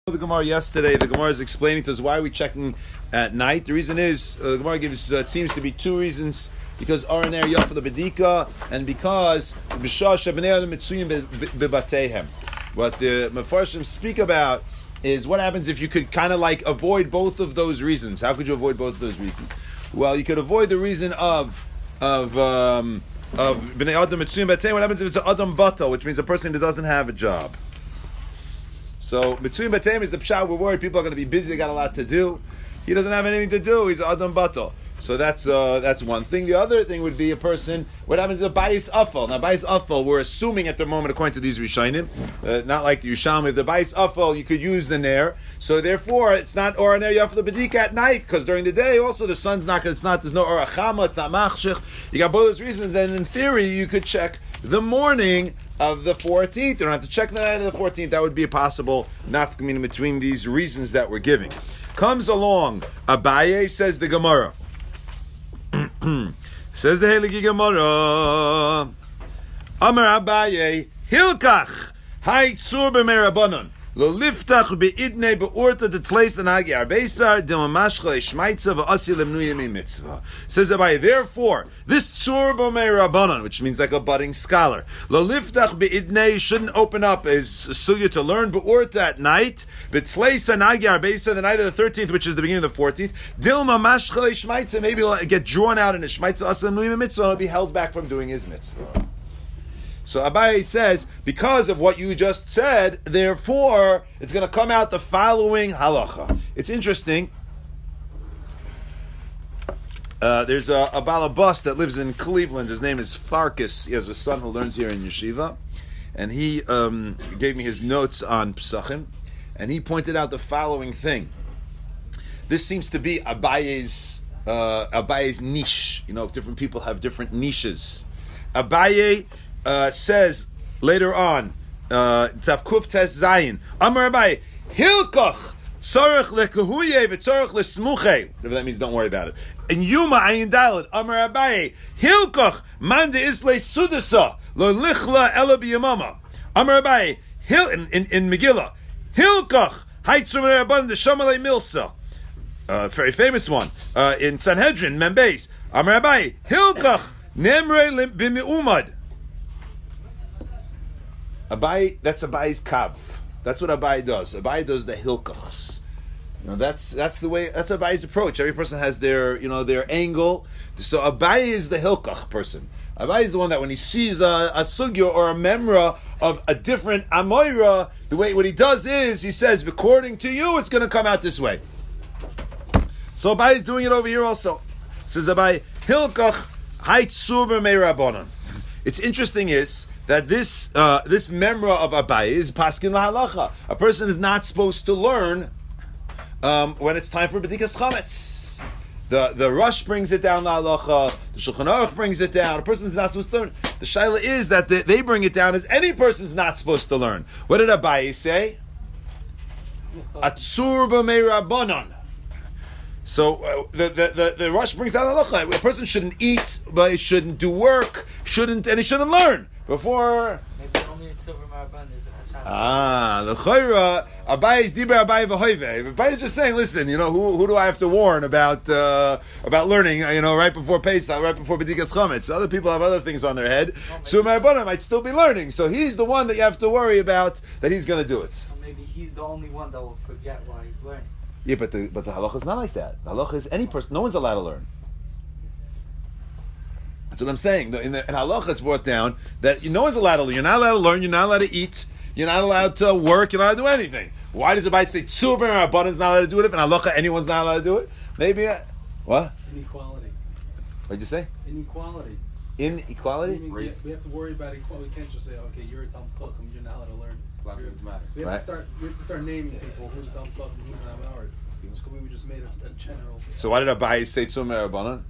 The Gemara yesterday, the Gemara is explaining to us why we're checking at night. The reason is, the Gemara gives, it seems to be two reasons, because Araner Yaf for the Bedika, and because what the Mefarshim speak about is what happens if you could kind of like avoid both of those reasons. How could you avoid both of those reasons? Well, you could avoid the reason of Bnei Adam Mitzuyim B'Ateihem. What happens if it's an Adam Batal, which means a person who doesn't have a job? So Mitzuyim B'Ateihem is the pshat. We're worried people are going to be busy. They got a lot to do. He doesn't have anything to do. He's Adam Batal. So that's one thing. The other thing would be a person. What happens if Bayis Afal? Now Bayis Afal, we're assuming at the moment, according to these Rishonim, not like the Yushalmi, the Bayis Afal you could use the Ner. So therefore, it's not Or Ner Yaf the Bedika at night, because during the day also the sun's not. It's not. There's no Or Achama. It's not Machshich. You got both those reasons. Then in theory, you could check the morning of the 14th. You don't have to check the night of the 14th. That would be a possible nafkamina between these reasons that we're giving. Comes along Abaye, says the Gemara. Says the Heligi Gemara, Amar Abaye, Hilkach, Hay Tzur b'merabanon, Lo liftach be'idnei be'urta detleis l'nagi arbeisar, Dilmamashcha l'shmaitza v'asi lemnuyim mitzvah. Says Abaye, therefore, this Tzur b'merabanon, which means like a budding scholar, Lo liftach be'idnei, shouldn't open up his sugya to learn be'urta at night, Betleis l'nagi arbeisar, the night of the 13th, which is the beginning of the 14th, Dilmamashcha l'shmaitza, maybe he'll get drawn out in his shmaitza v'asi lemnuyim mitzvah, and he'll be held back from doing his mitzvah. So Abaye says, because of what you just said, therefore, it's going to come out the following halacha. It's interesting. There's a balabas that lives in Cleveland. His name is Farkas. He has a son who learns here in yeshiva. And he gave me his notes on Pesachim. And he pointed out the following thing. This seems to be Abaye's niche. You know, different people have different niches. Abaye says later on, Tavkuf Tes Zayin, Amar Abaye, Hilkoch, Tzarech lekahuye v'tzarech lesmuche. Whatever that means, don't worry about it. And Yuma Ayin Daled, Amar Abaye, Hilkoch, Manda Isle Sudasa, Lo Lichla Ela B'Yamama. Amar Abaye, in Megillah, Hilkoch, Haitzum Rabban the Shamalei Milsa. Very famous one. In Sanhedrin, Membeis, Amar Abaye, Hilkoch, Nemre B'Me'umad. Abaye, that's Abaye's kav. That's what Abaye does. Abaye does the hilkachs. You know, that's the way. That's Abaye's approach. Every person has their angle. So Abaye is the hilkach person. Abaye is the one that when he sees a sugya or a memra of a different amoira, what he does is he says, according to you, it's going to come out this way. So Abaye is doing it over here also. Says Abaye, hilkach haitzur b'meirabonon. It's interesting is that this memra of Abaye is paskin lahalacha. A person is not supposed to learn when it's time for b'dikas chametz. The Rush brings it down lahalacha. The Shulchan Aruch brings it down. A person is not supposed to learn. The shaila is that they bring it down as any person is not supposed to learn. What did Abaye say? Atzur b'meirabanon. So the Rush brings down halacha. A person shouldn't eat, but he shouldn't do work, and he shouldn't learn before. Maybe only in Silver Maraban is the chayra Abaye is diber Abaye v'hoive. Abaye is just saying, listen, you know, who do I have to warn about learning? You know, right before Pesach, right before B'dikas Chametz. Other people have other things on their head. So Marabana might still be learning. So he's the one that you have to worry about that he's going to do it. So maybe he's the only one that will forget while he's learning. Yeah, but the halacha is not like that. The halacha is any person. No one's allowed to learn. That's what I'm saying. In halacha, it's brought down that no one's allowed to learn. You're not allowed to learn. You're not allowed to eat. You're not allowed to work. You're not allowed to do anything. Why does the Bible say Tzur b'Rabbanan is not allowed to do it? If in halacha anyone's not allowed to do it, maybe what? Inequality. What'd you say? Inequality. Inequality. We have to worry about equality. We can't just say, okay, you're a Talmid Chacham, you're not allowed to learn. Black lives matter. We have to start naming people who's a Talmid Chacham, who's not ours. We just made a general. So why did Abaye say Tzur b'Rabbanan?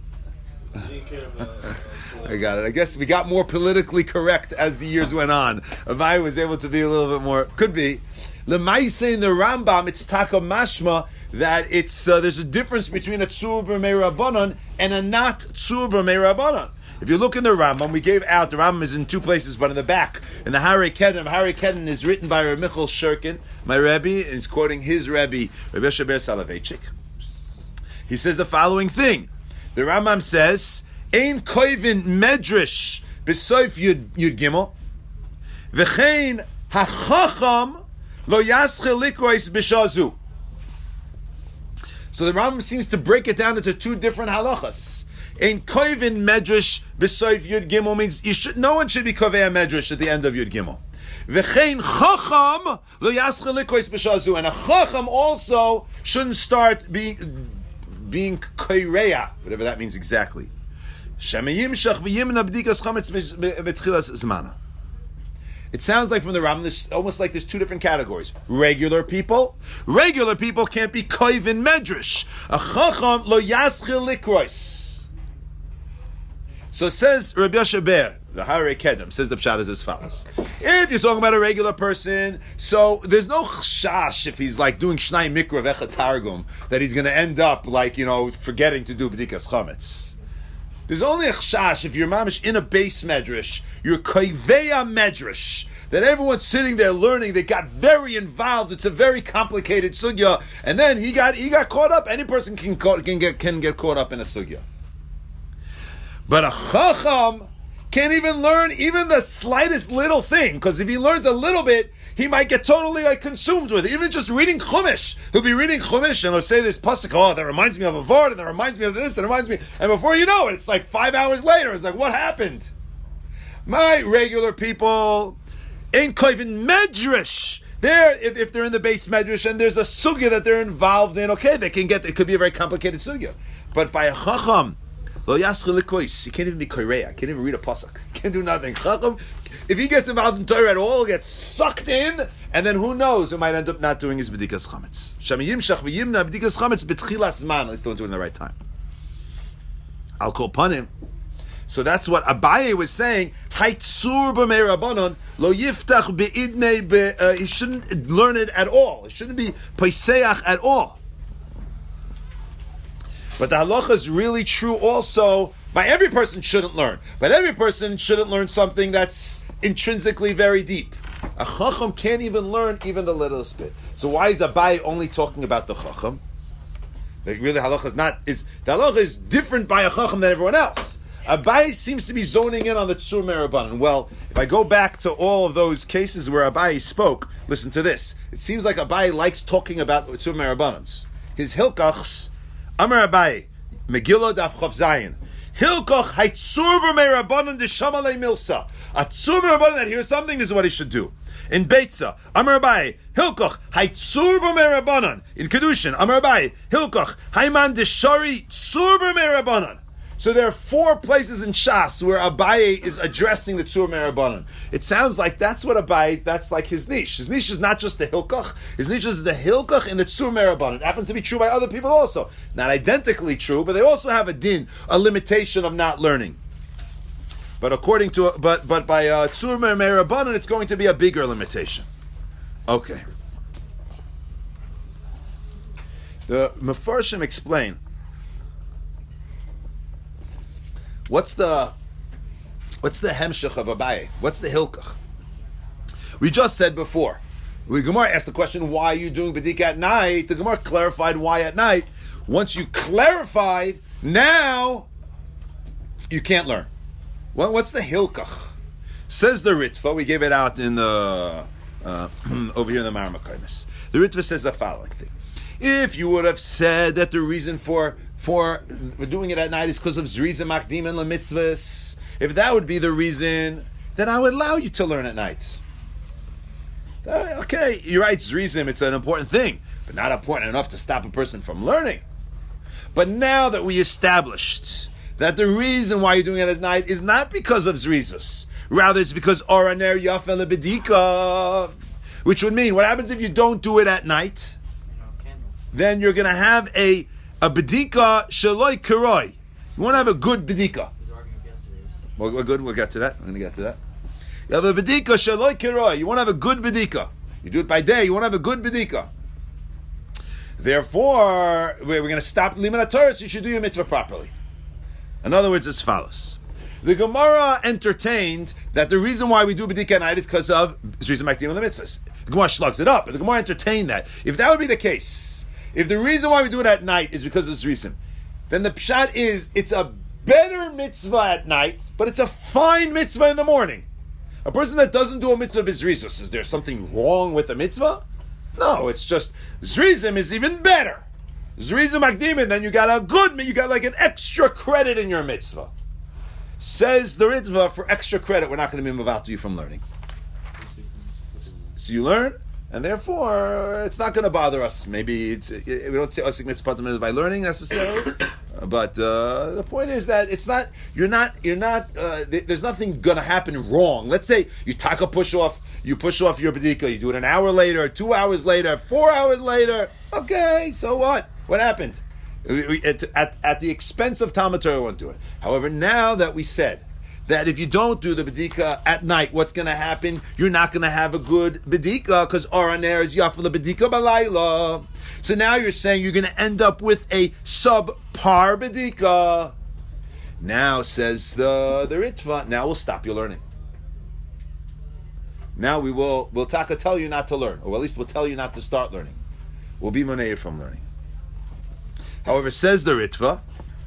I got it. I guess we got more politically correct as the years went on. Abaye was able to be a little bit more. Could be. L'maise in the Rambam, it's taka mashma that it's there's a difference between a tzur b'mei rabbanon and a not tzur b'mei rabbanon. If you look in the Rambam, we gave out, the Rambam is in two places, but in the back, in the Harei Kedem is written by Reb Michal Shurkin, my Rebbe, and he's quoting his Rebbe, Rebbe Shaber Soloveitchik. He says the following thing. The Rambam says, Ein koivin medrash b'soif yud gimel, v'chein hachacham lo yaschel likrois b'shazu. So the Rambam seems to break it down into two different halachas. In koivin medrash b'soif yud gimel means no one should be kovei medrash at the end of yud gimel. V'chein chacham lo yaschel likrois b'shazu, and a chacham also shouldn't start being koireya, whatever that means exactly. It sounds like from the Rambam, there's almost like there's two different categories. Regular people can't be koivin medrash. A chacham lo yaschil likrois. So says Rabbi Yoshe, the Harei Kedem, says the pshat is as follows. If you're talking about a regular person, so there's no chashash if he's like doing shnai mikra v'echad targum, that he's going to end up like, forgetting to do b'dikas chametz. There's only a chashash if you're mamish in a base medrash, you're koiveya medrash, that everyone's sitting there learning, they got very involved, it's a very complicated sugya, and then he got caught up. Any person can get caught up in a sugya. But a chacham can't even learn even the slightest little thing, because if he learns a little bit, he might get totally consumed with it. Even just reading Chumash, he'll be reading Chumash and he'll say this pasuk, oh, that reminds me of a vort, and that reminds me of this, and reminds me, and before you know it, it's like 5 hours later. It's like, what happened? My regular people ain't koivin medrash. If they're in the base medrash and there's a sugya that they're involved in, okay, it could be a very complicated sugya. But by a chacham, lo yaschil likrois, you can't even be koireya, can't even read a pasuk, can't do nothing. Chacham, if he gets involved in Torah at all, gets sucked in, and then who knows, who might end up not doing his b'dikas chametz. Shamiyim shach v'yimna b'dikas chametz b'tchilas man. Let's don't do it in the right time. I'll call upon him. So that's what Abaye was saying. Haitzur b'mei rabbanon lo yiftach be'idnei. He shouldn't learn it at all. It shouldn't be paiseach at all. But the halacha is really true also. By every person shouldn't learn, but every person shouldn't learn something that's intrinsically very deep. A chacham can't even learn even the littlest bit. So why is Abaye only talking about the chacham? The halacha is different by a chacham than everyone else. Abaye seems to be zoning in on the Tzur Merabanan. Well, if I go back to all of those cases where Abaye spoke, listen to this. It seems like Abaye likes talking about Tzur Merabanans. His hilkachs, Amar Abaye, Megillah Daf Chav Zayin. Hilkoch haitzur b'mei rabbanon d'shamalei milsa. A tzur b'mei that hears something, this is what he should do. In Beitza, Amar Abaye, Hilkoch haitzur b'mei rabbanon. In Kedushin, Amar Abaye, Hilkoch haiman d'shari tzur b'mei rabbanon. So there are 4 places in Shas where Abaye is addressing the Tzur Merabanan. It sounds like that's what that's like his niche. His niche is not just the Hilkach. His niche is the Hilkach and the Tzur Merabanan. It happens to be true by other people also. Not identically true, but they also have a din, a limitation of not learning. But by Tzur Merabanan, it's going to be a bigger limitation. Okay. The Mefarshim explain, What's the hemshech of Abaye? What's the hilkach? We just said before. The Gemara asked the question, why are you doing B'dika at night? The Gemara clarified why at night. Once you clarified, now you can't learn. Well, what's the hilkach? Says the Ritva, we gave it out in the over here in the Marmakaimis. The Ritva says the following thing. If you would have said that the reason for doing it at night is because of Zriza Makdim and Lemitzvahs, if that would be the reason, then I would allow you to learn at night. Okay, you're right, Zrizim, it's an important thing, but not important enough to stop a person from learning. But now that we established that the reason why you're doing it at night is not because of Zrizas, rather it's because Oraner Yafel Bedika, which would mean, what happens if you don't do it at night? Then you're going to have a bedika shaloi kiroi. You want to have a good bedika. Well, we're good. We'll get to that. I'm going to get to that. You have a bedika shaloi kiroi. You want to have a good bedika. You do it by day. You want to have a good bedika. Therefore, we're going to stop limit Torah, so you should do your mitzvah properly. In other words, as follows. The Gemara entertained that the reason why we do B'dika at night is because of Zriza Makdim and the Mitzvahs. The Gemara slugs it up, but the Gemara entertained that. If that would be the case, if the reason why we do it at night is because of Zrizim, then the pshat is it's a better mitzvah at night, but it's a fine mitzvah in the morning. A person that doesn't do a mitzvah b'zrizos, is there something wrong with the mitzvah? No, it's just Zrizim is even better. Zrizim Makdimin, then you got like an extra credit in your mitzvah. Says the Ritva, for extra credit, we're not going to be involved you from learning. So you learn, and therefore it's not going to bother us. Maybe we don't say Osik Mitzvah by learning necessarily, but the point is that it's not. You're not. There's nothing going to happen wrong. Let's say you take a push off. You push off your bedika. You do it an hour later, 2 hours later, 4 hours later. Okay, so what? What happened? At the expense of Talmud Torah, won't do it. However, now that we said that if you don't do the bedika at night, what's going to happen? You're not going to have a good bedika because Oraner is yafla bedika balayla. So now you're saying you're going to end up with a subpar bedika. Now says the Ritva. Now we'll stop you learning. Now we'll taka tell you not to learn, or at least we'll tell you not to start learning. We'll be moneir from learning. However, says the Ritva,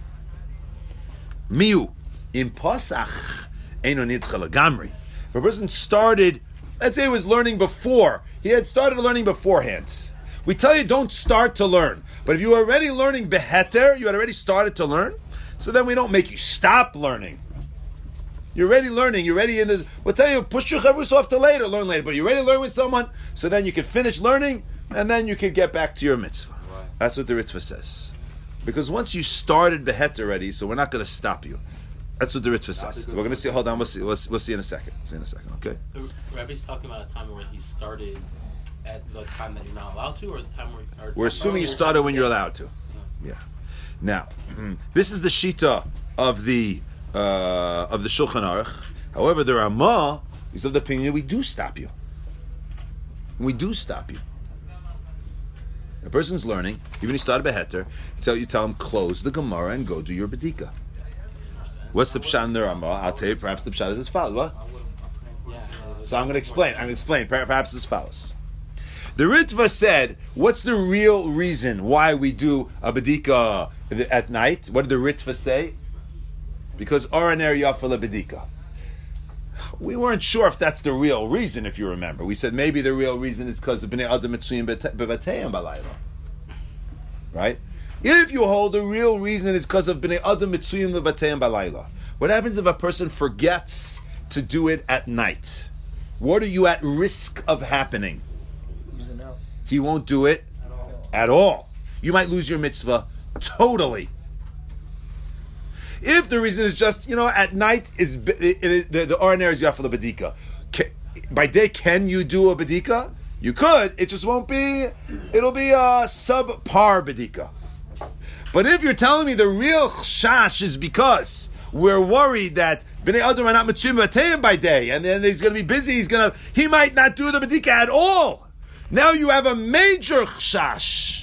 Miu, in Pasach, Eino Nidcha Lagamri. If a person started, let's say he was learning before, he had started learning beforehand. We tell you don't start to learn. But if you were already learning beheter, you had already started to learn, so then we don't make you stop learning. You're already learning, you're already in this, we'll tell you, push your chavus off to later, learn later. But you're ready to learn with someone, so then you can finish learning, and then you can get back to your mitzvah. Right. That's what the Ritva says. Because once you started behet already, so we're not going to stop you. That's what the Ritva says. We're going to see. Hold on. We'll see in a second. Okay. The Rabbi's talking about a time where he started at the time that you're not allowed to, or the time where we're assuming you started when you're allowed to. Yeah. Now, this is the shita of the Shulchan Aruch. However, the Ramah is of the opinion we do stop you. We do stop you. A person's learning, even if he started beheter, you tell him close the Gemara and go do your bedika. What's the pshat in the Ramah? I'll tell you. Perhaps the pshat is as follows. What? So I'm going to explain. Perhaps as follows. The Ritva said, "What's the real reason why we do a bedika at night?" What did the Ritva say? Because oraner yafal bedika. We weren't sure if that's the real reason, if you remember. We said maybe the real reason is because of Bnei Adam Mitzuyim Bebateyim Balayla. Right? If you hold the real reason is because of Bnei Adam Mitzuyim Bebateyim Balayla, what happens if a person forgets to do it at night? What are you at risk of happening? He won't do it at all. You might lose your mitzvah totally. If the reason is just, at night is the ordinary is yafal bedika. By day, can you do a bedika? You could. It just won't be. It'll be a subpar bedika. But if you're telling me the real chash is because we're worried that bnei adam are not mitzuyim b'atayim by day, and then he's going to be busy. He might not do the bedika at all. Now you have a major chash.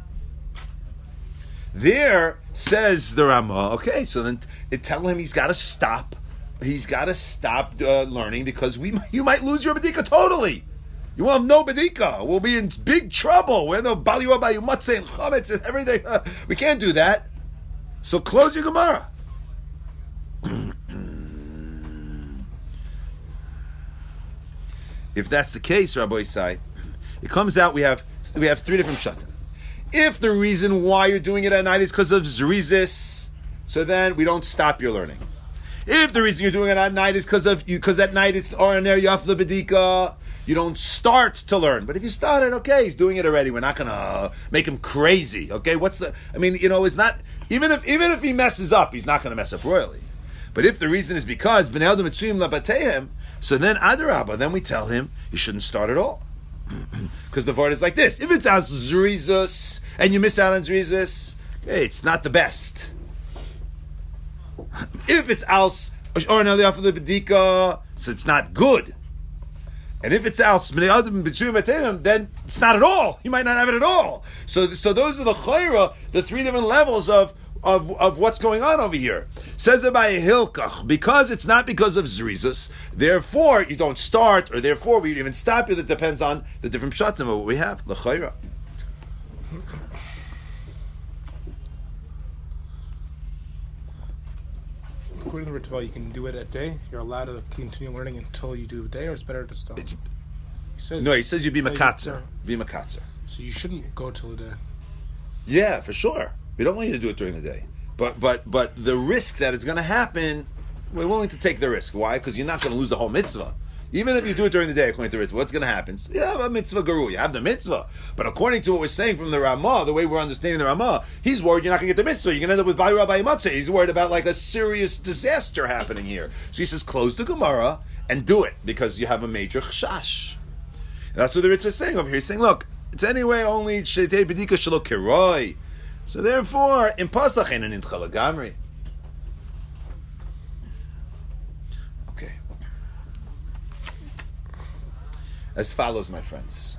There says the Ramah. Okay, so then tell him he's got to stop. He's got to stop learning because you might lose your bedika totally. You will have no bedika. We'll be in big trouble. We're the baliyah bayu matzeh and chametz and everything. We can't do that. So close your Gemara. If that's the case, Rabbi Isai, it comes out we have three different pshatim. If the reason why you're doing it at night is because of zrizis, so then we don't stop your learning. If the reason you're doing it at night is because at night it's ordinary yafla bedika, you don't start to learn. But if you started, okay, he's doing it already. We're not gonna make him crazy. Okay, it's not even if he messes up, he's not gonna mess up royally. But if the reason is because b'nei adam mitzuyim labateihem, so then adarabba, then we tell him you shouldn't start at all. Because the word is like this: if it's as zrizus and you miss out on zrizus, hey, it's not the best. If it's als or another after the bedika, so it's not good. And if it's als then it's not at all. You might not have it at all. So those are the chayra, the three different levels of of what's going on over here. Says it by Hilkach, because it's not because of Zrizus, therefore you don't start, or therefore we even stop you. That depends on the different pshatim of what we have. L'chayra. According to Ritva, you can do it a day. You're allowed to continue learning until you do a day, or it's better to stop. He says you be makatzer. Be makatzer. So you shouldn't go till a day. Yeah, for sure. We don't want you to do it during the day. But the risk that it's going to happen, we're willing to take the risk. Why? Because you're not going to lose the whole mitzvah. Even if you do it during the day, according to Ritva, what's going to happen? So you have a mitzvah guru. You have the mitzvah. But according to what we're saying from the Ramah, the way we're understanding the Ramah, he's worried you're not going to get the mitzvah. You're going to end up with Bayu Rabbi Matzeh. He's worried about like a serious disaster happening here. So he says, close the Gemara and do it because you have a major chashash. That's what the Ritva is saying over here. He's saying, look, it's anyway only Shetei B'dika Shelo Kiroi. So therefore, in Pasach and in Chalagam. Okay. As follows, my friends.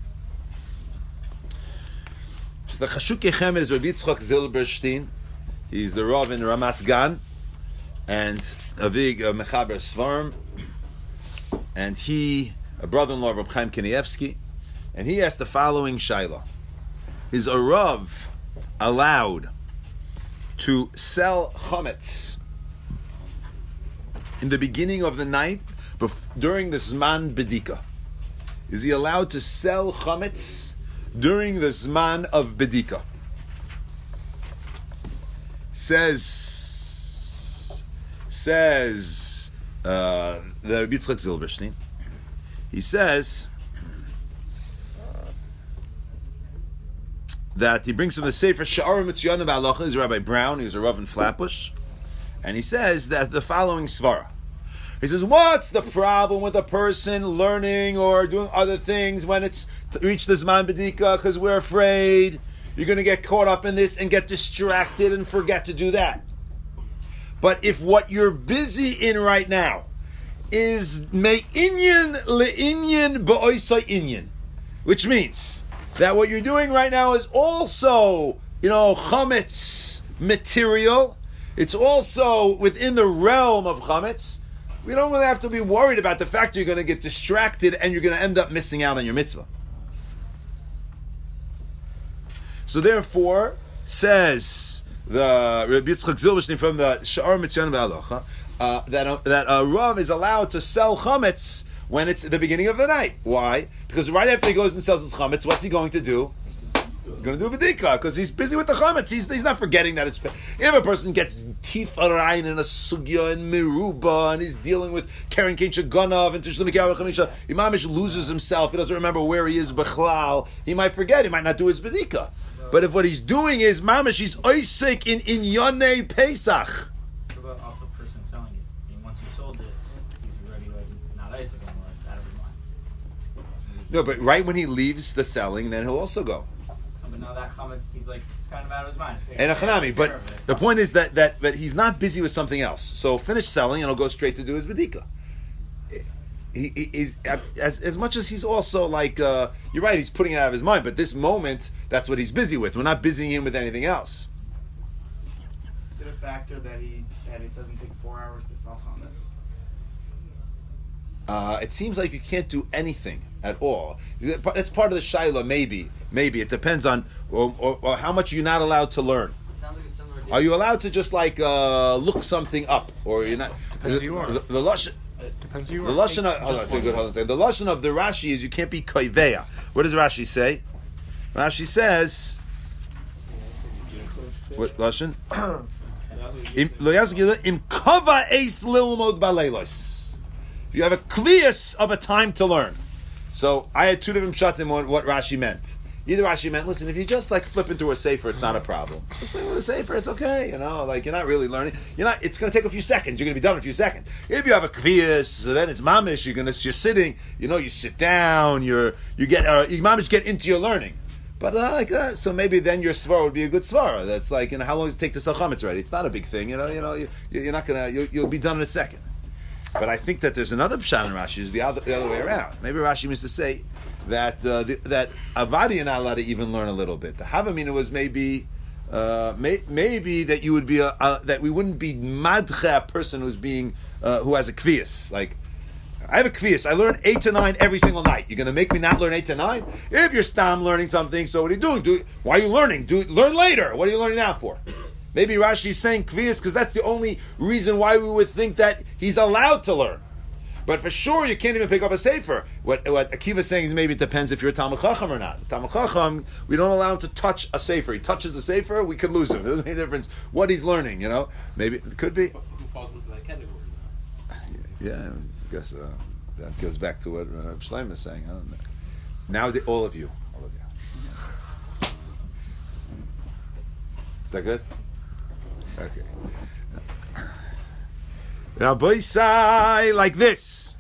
The Chashukei Chemed is Rav Yitzchak Zilberstein. He's the Rav in Ramat Gan, and Avig Mechaber Svarim, and he, a brother-in-law of Reb Chaim Kanievsky, and he asked the following shaila: is a Rav allowed to sell chametz in the beginning of the night during the Zman Bedika? Is he allowed to sell chametz during the Zman of Bedika? Says the Rabbi Yitzchak Zilberstein. He says that he brings from the Sefer Sha'ar Mitzuyana B'Halacha. He's Rabbi Brown. He was a Rav in Flatbush, and he says that the following svara. He says, what's the problem with a person learning or doing other things when it's reached the Zman B'dika? Because we're afraid you're going to get caught up in this and get distracted and forget to do that. But if what you're busy in right now is me'inyan le'inyan ba'oisai inyan, which means that what you're doing right now is also, chametz material. It's also within the realm of chametz. We don't really have to be worried about the fact you're going to get distracted and you're going to end up missing out on your mitzvah. So therefore, says the Rabbi Yitzchak Zilberstein from the Sha'ar Mitzuyana B'Halacha, that a Rav is allowed to sell chametz when it's the beginning of the night. Why? Because right after he goes and sells his chametz, what's he going to do? He's going to do a bedika because he's busy with the chametz. He's not forgetting that it's. If a person gets teeth arayin in a sugya and miruba and he's dealing with Karen Kein Shaganav and Tishlim Mikhail Chamisha, Imamish loses himself. He doesn't remember where he is. Bechlal. He might forget. He might not do his bedika. But if what he's doing is mamish, he's oisik in Yonei Pesach. What about also the person selling it? I mean, once you sold it, he's already not Isaac anymore. It's out of his mind. No, but right when he leaves the selling, then he'll also go. But now that chametz, he's like, it's kind of out of his mind. And a chanami, but the point is that he's not busy with something else. So finish selling, and he'll go straight to do his bedika. He's as much as he's also like you're right. He's putting it out of his mind, but this moment, that's what he's busy with. We're not busying him with anything else. Is it a factor that it doesn't take 4 hours to sell chametz? It seems like you can't do anything at all. That's part of the shaila. Maybe it depends on or how much you're not allowed to learn. It sounds like a similar deal. Are you allowed to just like look something up, or you're not? Depends who you are. The lashon. Depends who you The are. lashon. Hold on, say good. Hold on. Say the lashon of the Rashi is you can't be koiveya. What does Rashi say? Rashi says, what lashon? Im kava eis lilmod baleilos. You have a klius of a time to learn. So I had two different pshatim on what Rashi meant. Either Rashi meant, listen, if you just like flipping through a sefer, it's not a problem. Just look at a sefer, it's okay. Like you're not really learning. It's going to take a few seconds. You're going to be done in a few seconds. If you have a kvias, so then it's mamish. You're sitting. You sit down. You mamish get into your learning. But like that, so maybe then your svara would be a good svara. That's like, how long does it take to sell chametz already? It's not a big thing. You're not gonna. You'll be done in a second. But I think that there's another pshat in Rashi is the other way around. Maybe Rashi means to say that that avadi you're not allowed to even learn a little bit. The havamina was maybe maybe that you would be that we wouldn't be madche a person who's being who has a kvias. Like, I have a kvias. I learn 8 to 9 every single night. You're going to make me not learn 8 to 9? If you're stam learning something, so what are you doing? Why are you learning? Learn later. What are you learning now for? Maybe Rashi is saying kvias because that's the only reason why we would think that he's allowed to learn. But for sure, you can't even pick up a sefer. What Akiva is saying is maybe it depends if you're a Talmud Chacham or not. Talmud Chacham, we don't allow him to touch a sefer. He touches the sefer, we could lose him. It doesn't make a difference what he's learning, Maybe it could be. Who falls into that category now? Yeah, I guess that goes back to what Shlomo is saying. I don't know. Now, all of you. Is that good? Okay. Rabbi Sai, like this.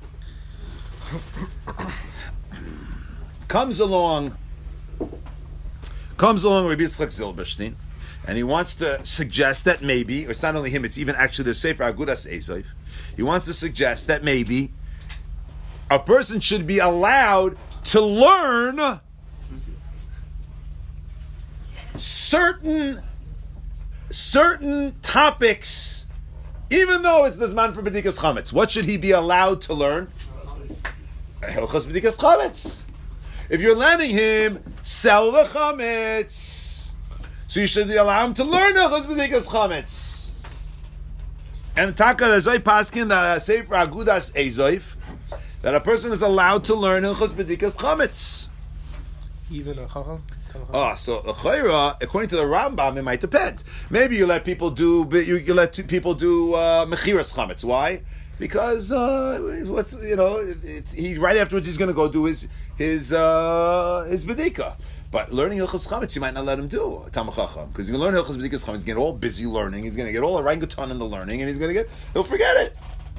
Comes along Rabbi Yitzchak Zilberstein, and he wants to suggest that maybe, it's not only him, it's even actually the Sefer Agudas Ezof. He wants to suggest that maybe a person should be allowed to learn certain topics, even though it's the Zman for B'dikas Chametz. What should he be allowed to learn? Hilchos B'dikas Chametz. If you're letting him sell the Chametz, so you should allow him to learn Hilchos B'dikas Chametz. And Taka, the Zoy Paskin, the Sefer Agudas Ezoif, that a person is allowed to learn Hilchos B'dikas Chametz. Even a Chacham? So according to the Rambam, it might depend. Maybe you let people do people do mechiras chametz. Why? Because he right afterwards he's going to go do his bedika. But learning hilchos chametz, you might not let him do Talmud Chacham, because he's going to learn hilchos bedikas chametz. He's going to get all busy learning. He's going to get all orangutan in the learning, and he'll forget it.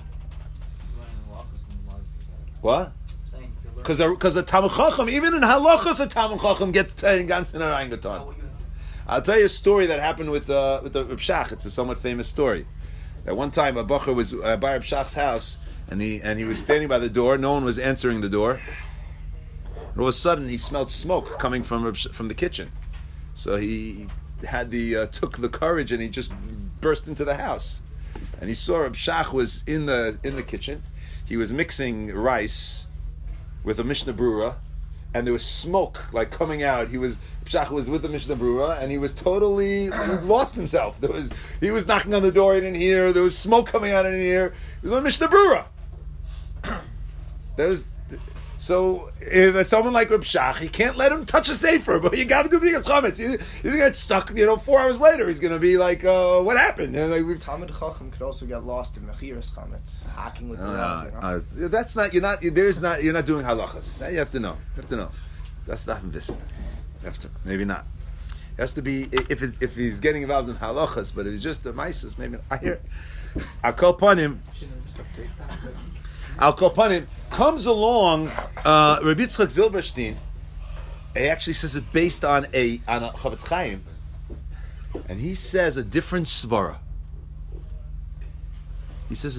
What? Because a Talmud Chacham, even in halachas, a Talmud Chacham gets ganz in a orangutan. I'll tell you a story that happened with the Reb Shach. It's a somewhat famous story. At one time, a bacher was by Reb Shach's house, and he was standing by the door. No one was answering the door. And all of a sudden, he smelled smoke coming from the kitchen. So he took the courage, and he just burst into the house. And he saw Reb Shach was in the kitchen. He was mixing rice with a Mishnah Brura, and there was smoke coming out. Pshach was with the Mishnah Brura, and he was totally he lost himself. He was knocking on the door, he didn't hear. There was smoke coming out, he didn't hear. It was on Mishnah Brura. So if someone like Reb Shach, he can't let him touch a sefer, but you got to do B'dikas Chametz. He's gonna get stuck. 4 hours later, he's gonna be like, "What happened?" Talmud Chacham could also get lost in mechiras chametz, hacking with the rock. That's not. You're not. You're not doing halachas. Now you have to know. That's not this. Maybe not. It has to be if he's getting involved in halachas, but if it's just the maises, maybe not. I hear it. I'll call upon him. Comes along Rabbi Yitzchak Zilberstein. He actually says it based on a Chavetz Chaim, and he says a different svara. He says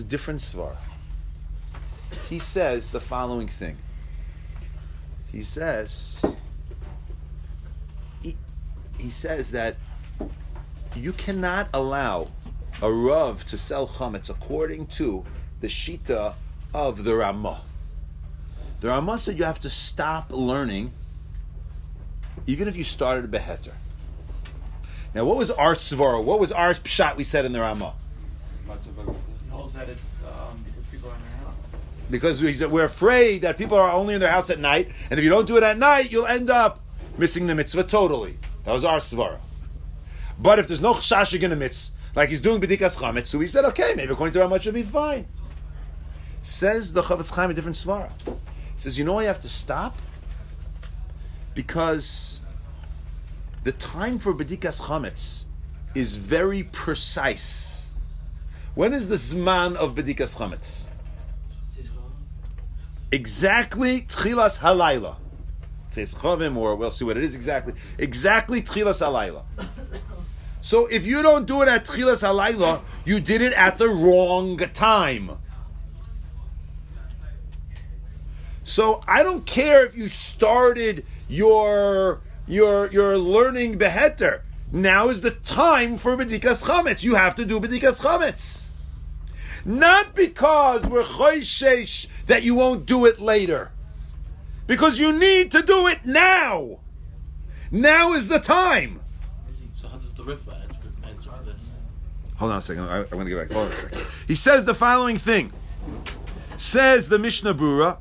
the following thing. He says that you cannot allow a Rav to sell chametz according to the shita of the Ramah. The Ramah said you have to stop learning even if you started a beheter. Now, what was our svara? What was our pshat we said in the Ramah? He holds that it's because people are in their house. Because we're afraid that people are only in their house at night, and if you don't do it at night, you'll end up missing the mitzvah totally. That was our svara. But if there's no chash you're going to miss, like he's doing b'dikas chametz, so we said, okay, maybe according to Ramah it should be fine. Says the Chavetz Chaim a different svara. He says, you know why you have to stop? Because the time for b'dikas chametz is very precise. When is the zman of b'dikas chametz? Exactly tchilas halayla. Says Chavim, or we'll see what it is exactly. Exactly tchilas halayla. So if you don't do it at tchilas halayla, you did it at the wrong time. So I don't care if you started your learning beheter. now is the time for B'dikas Chametz. You have to do B'dikas Chametz. Not because we're choishesh that you won't do it later. Because you need to do it now. Now is the time. So how does the Rifa answer for this? Hold on a second. I'm going to get back. Hold on a second. He says the following thing. Says the Mishnah Brura.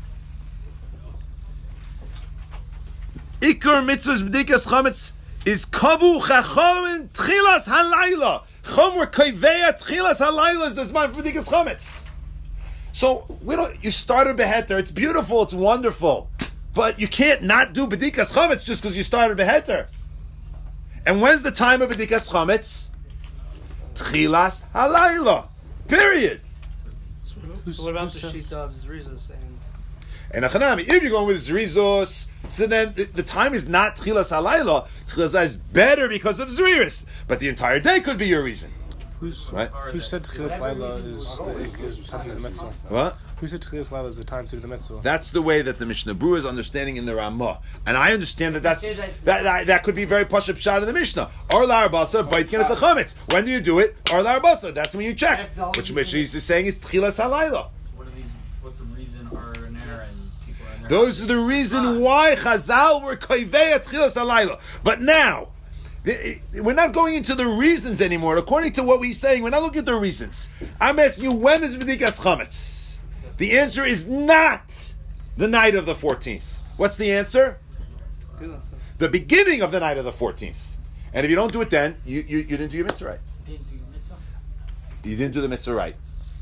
Ikar mitzvahs b'dikas chametz is kavu chachamim tchilas halayla. Chomer kaiveya tchilas halayla is the zman for b'dikas chametz. So you started beheter. It's beautiful. It's wonderful, but you can't not do b'dikas chametz just because you started beheter. And when's the time of b'dikas chametz? Tchilas halayla. Period. So what about the Shita of Zrizos And Achanami, if you're going with Zrizos, so then the time is not Tchilas Halayla. Tchilas is better because of Zriris, but the entire day could be your reason. Who said Tchilas Laila is time to do the mitzvah? What? Who said Tchilas Laila is the time to do the mitzvah? That's the way that the Mishnah Brura is understanding in the Ramah, and I understand that could be very pashup shot in the Mishnah. Or Larbasa, Bait Kenes Chametz. When do you do it? Or Larbasa. That's when you check. Which he's saying is Tchilas Halayla. What's the reason are in there and people are in there? Those are the reason why Chazal were Koivei at Tchilas Halayla. But now, we're not going into the reasons anymore. According to what we're saying, we're not looking at the reasons. I'm asking you, when is B'dikas Chametz? The answer is not the night of the 14th. What's the answer? The beginning of the night of the 14th. And if you don't do it then, you didn't do your mitzvah right. Didn't do your mitzvah? You didn't do the mitzvah right.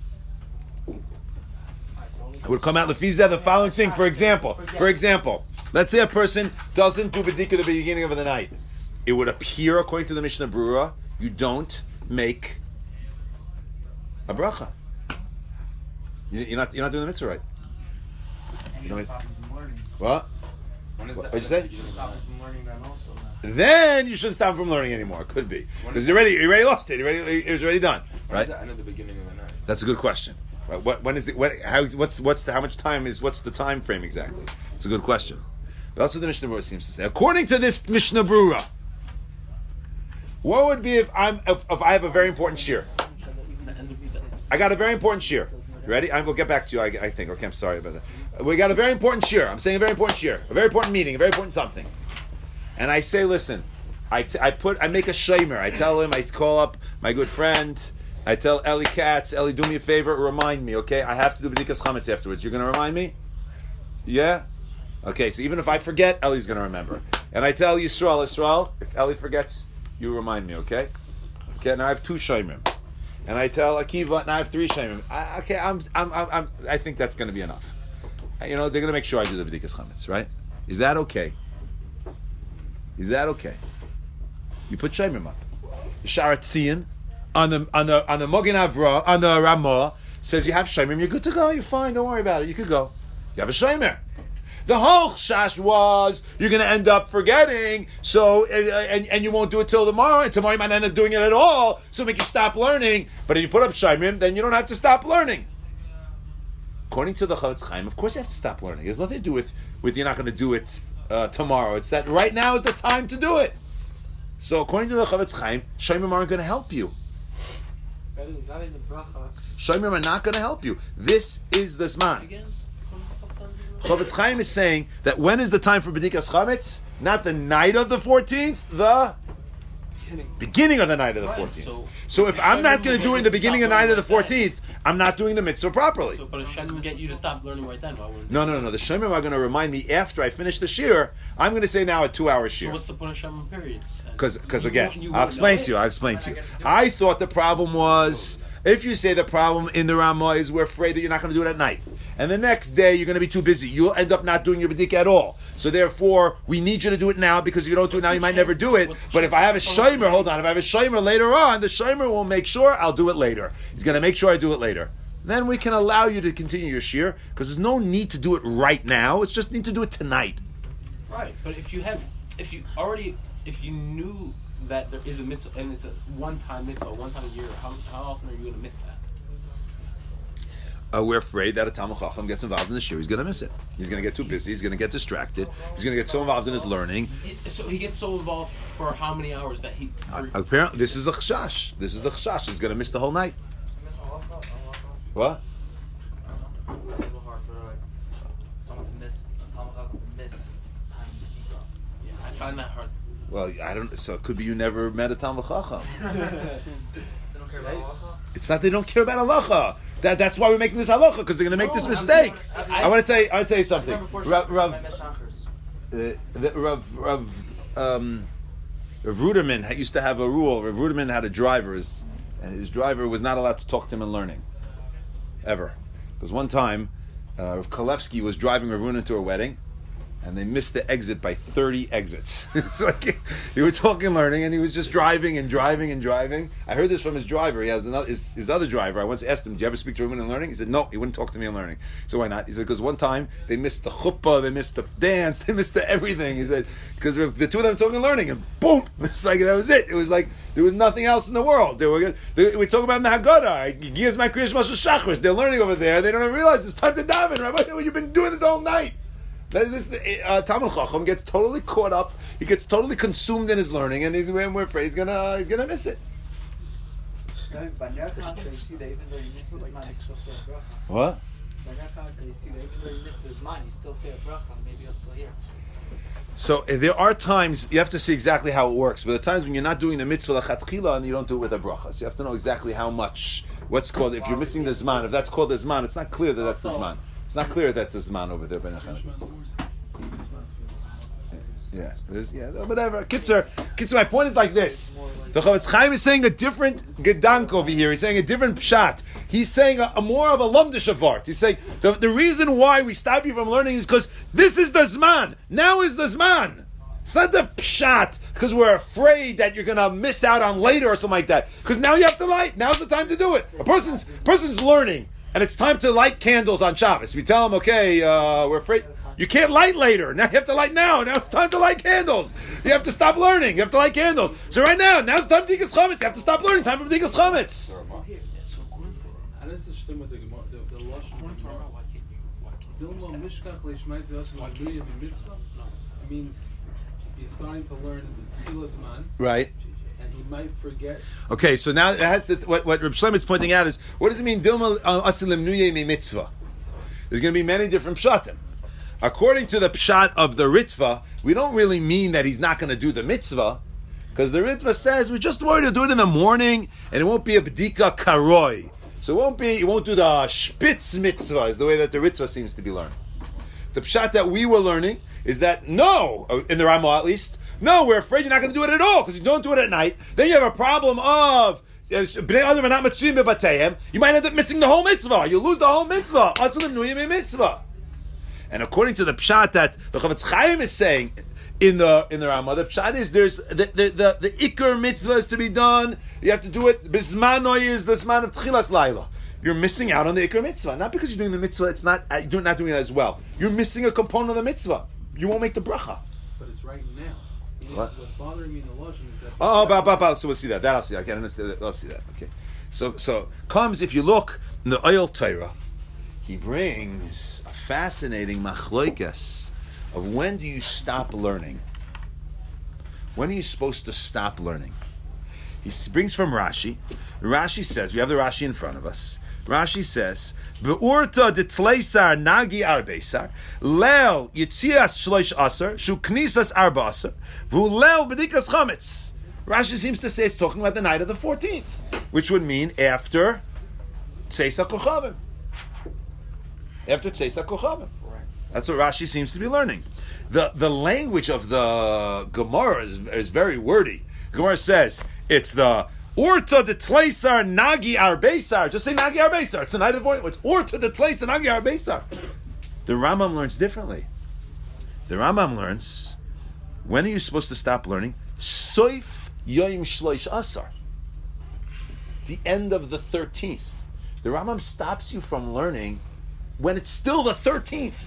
It would come out Lefizah the following thing. For example, let's say a person doesn't do B'dika at the beginning of the night. It would appear, according to the Mishnah Brura, you don't make a bracha. You're not doing the mitzvah right. And you stop from learning. What? What'd you say? You should stop from learning then also. Then you shouldn't stop from learning anymore. Could be because you already lost it. It was already done. When Right? is the end of the beginning of the night? That's a good question. When is it? How much time is? What's the time frame exactly? It's a good question. But that's what the Mishnah Brura seems to say. According to this Mishnah Brura, what would be if I have a very important shir? I got a very important shir. You ready? I'm going to get back to you. I think. Okay, I'm sorry about that. We got a very important shir. I'm saying a very important shir, a very important meeting, a very important something. And I say, listen, I make a shamer. I tell him. I call up my good friend. I tell Eli Katz, Eli, do me a favor, remind me, okay? I have to do B'dikas Chametz afterwards. You're going to remind me? Yeah? Okay, so even if I forget, Eli's going to remember. And I tell Yisrael, if Eli forgets, you remind me, okay? Okay, now I have 2 shaymim. And I tell Akiva, now I have 3 shaymim. I think that's going to be enough. They're going to make sure I do the B'dikas Chametz, right? Is that okay? Is that okay? You put shaymim up. Sharat Tzion. On the Mogen Avra, on the Ramah, says you have Shomer, you're good to go, you're fine, don't worry about it, you could go. You have a Shomer. The whole Shash was, you're going to end up forgetting, so, and you won't do it till tomorrow, and tomorrow you might end up doing it at all, so make you stop learning. But if you put up Shomer, then you don't have to stop learning. According to the Chavetz Chaim, of course you have to stop learning. It has nothing to do with you're not going to do it tomorrow. It's that right now is the time to do it. So according to the Chavetz Chaim, Shomer aren't going to help you. Shomer are not going to help you. This is the Zman. Chavetz Chaim is saying that when is the time for B'dikas Chametz? Not the night of the 14th, the beginning of the night of the 14th. So if I'm not going to do it in the beginning of the night of the 14th, I'm not doing the mitzvah properly. But if Shem get you to stop learning right then, why wouldn't No. The Shomer are going to remind me after I finish the shir. I'm going to say now a 2-hour shir. So what's the point of Shem period? Because again, I'll explain to you. I thought the problem was, if you say the problem in the Ramah is we're afraid that you're not going to do it at night. And the next day you're going to be too busy. You'll end up not doing your B'dika at all. So therefore, we need you to do it now, because if you don't do it now, you might never do it. But if I have a Shomer, if I have a Shomer later on, the Shomer will make sure I'll do it later. He's going to make sure I do it later. Then we can allow you to continue your shir, because there's no need to do it right now. It's just need to do it tonight. Right, but if you knew that there is a mitzvah, and it's a one-time mitzvah, one time a year, how often are you going to miss that? we're afraid that a Talmud Chacham gets involved in the shir, he's going to miss it. He's going to get too busy. He's going to get distracted. He's going to get so involved in his learning. So he gets so involved for how many hours that he? Apparently, this is a chashash. This is the chashash. He's going to miss the whole night. What? A little hard for someone to miss time. Yeah, I find that hard. Well, I don't. So it could be you never met a Talmud Chacham. They don't care about halacha. It's not they don't care about halacha. That's why we're making this halacha, because they're going to make this mistake. I want to tell you something. Rav Ruderman used to have a rule. Rav Ruderman had a driver, and his driver was not allowed to talk to him in learning, ever. Because one time, Rav Kalevsky was driving Rav Ruderman to a wedding, and they missed the exit by 30 exits. It's like he was talking learning, and he was just driving and driving and driving. I heard this from his driver. He has another his other driver. I once asked him, "Do you ever speak to women in learning?" He said, "No, he wouldn't talk to me in learning." So why not? He said, "Because one time they missed the chuppah, they missed the dance, they missed the everything." He said, "Because the two of them talking learning, and boom, it's like that was it. It was like there was nothing else in the world. We talk about in the Haggadah. Gias my Kriyash Mashal Shachris. They're learning over there. They don't even realize it's time to daven. Rabbi, you've been doing this all night." Talmud Chacham gets totally caught up. He gets totally consumed in his learning, and we're afraid he's gonna miss it. What? So there are times you have to see exactly how it works. But the times when you're not doing the mitzvah lechatchila and you don't do it with a bracha, so you have to know exactly how much. What's called if you're missing the zman. If that's called the zman, it's not clear that that's the zman. It's not clear that's the zman over there, Ben Achana. Yeah, whatever. Kitzer, my point is like this. The Chavetz Chaim is saying a different gedank over here. He's saying a different pshat. He's saying a more of a lamdish avart. He's saying the reason why we stop you from learning is because this is the zman. Now is the zman. It's not the pshat because we're afraid that you're going to miss out on later or something like that. Because now you have to light. Now's the time to do it. A person's learning, and it's time to light candles on Shabbos. We tell them, okay, we're afraid. You can't light later. Now you have to light now. Now it's time to light candles. You have to stop learning. You have to light candles. So right now it's time for B'dikas Chametz. You have to stop learning. Time for B'dikas Chametz. And this is the Lashon Dilma Mishkach Leishmaitz V'Ashem Mitzvah. It means he's starting to learn Tfilas Man. Right. And he might forget. Okay, so now it has what Reb Shlomo is pointing out is, what does it mean, Dilma Asilim Nuye Mi Mitzvah? There's going to be many different pshatim. According to the pshat of the Ritva, we don't really mean that he's not going to do the mitzvah, because the Ritva says we're just worried to do it in the morning, and it won't be a b'dika karoi. So it won't do the spitz mitzvah, is the way that the Ritva seems to be learning. The pshat that we were learning is that no, in the Ramah at least, no, we're afraid you're not going to do it at all, because you don't do it at night. Then you have a problem of bnei adam are not matzuyim bebateihem. You might end up missing the whole mitzvah. You lose the whole mitzvah. Asilim nuyim mitzvah. And according to the pshat that the Chavetz Chaim is saying in the Ramah, the pshat is there's the ikar mitzvah is to be done. You have to do it. Bismanoy is the zman of tchilas laila. You're missing out on the ikar mitzvah, not because you're doing the mitzvah. It's not you're not doing it as well. You're missing a component of the mitzvah. You won't make the bracha. But it's right now. What's bothering me in the Lashon is that. So we'll see that. That I'll see. I can understand that. I'll see that. Okay. So comes if you look in the Oil Torah. He brings a fascinating machloikas of when do you stop learning? When are you supposed to stop learning? He brings from Rashi. Rashi says, we have the Rashi in front of us. Rashi says, Be'urta detleisar nagi arbesar, lel yitzias shloish aser, shu knisas arba aser, v'ulel b'dikas chametz. Rashi seems to say it's talking about the night of the 14th, which would mean after Tzeis HaKochavim. After Tzeis HaKochavim. That's what Rashi seems to be learning. The language of the Gemara is very wordy. The Gemara says it's the Urta de Tleisar Nagi Arbeisar. Just say Nagi Arbeisar. It's the night of the void. It's Urta de Tleisar Nagi Arbeisar. The Rambam learns differently. The Rambam learns, when are you supposed to stop learning? Soif Yoim Shloish Asar. The end of the 13th. The Rambam stops you from learning when it's still the 13th.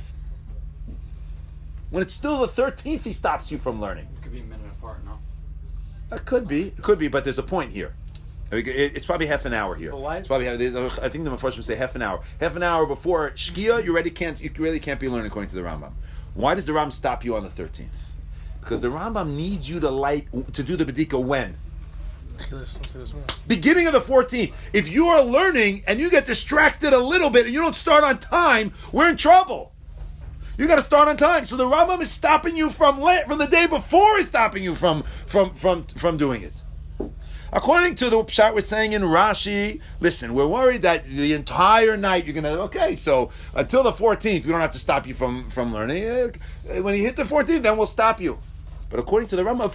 When it's still the 13th, he stops you from learning. It could be a minute apart, no? It could be, but there's a point here. It's probably half an hour here. But why? It's probably I think the Mefarshim say half an hour. Half an hour before Shkia, you really can't be learning according to the Rambam. Why does the Rambam stop you on the 13th? Because the Rambam needs you to do the Bedika when? Beginning of the 14th. If you are learning and you get distracted a little bit and you don't start on time, we're in trouble. You got to start on time. So the Rambam is stopping you from the day before. He's stopping you from doing it. According to the Pshat we're saying in Rashi, listen, we're worried that the entire night you're going to, so until the 14th, we don't have to stop you from learning. When you hit the 14th, then we'll stop you. But according to the Rambam,